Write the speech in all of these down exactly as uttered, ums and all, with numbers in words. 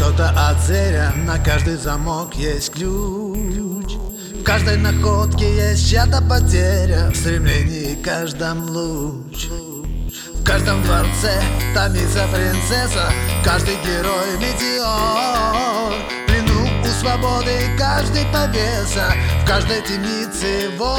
Что-то от зверя, на каждый замок есть ключ. В каждой находке есть чья-то потеря, в стремлении каждом луч. В каждом дворце томится принцесса, каждый герой метеор. В плену у свободы каждый повеса, в каждой темнице вор.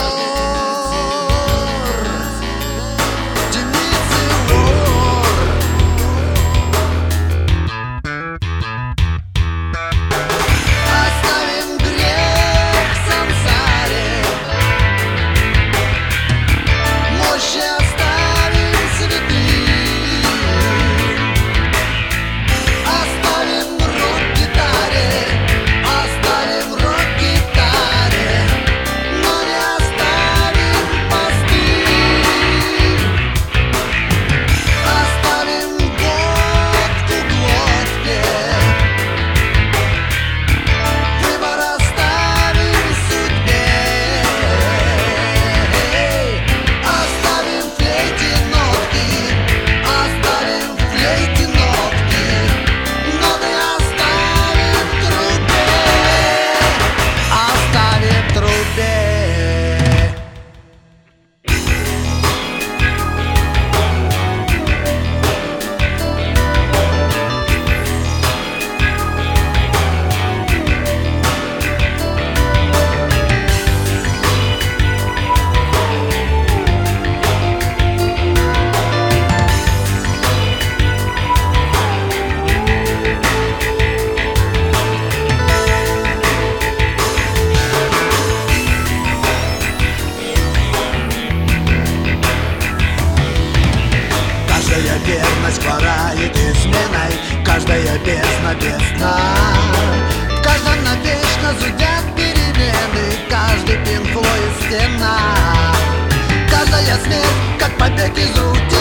Каждая верность хворает изменой, каждая бездна без дна. В каждом навечно зудят перемены, каждый Пинк Флойд стена. Каждая смерть, как побег из рутины.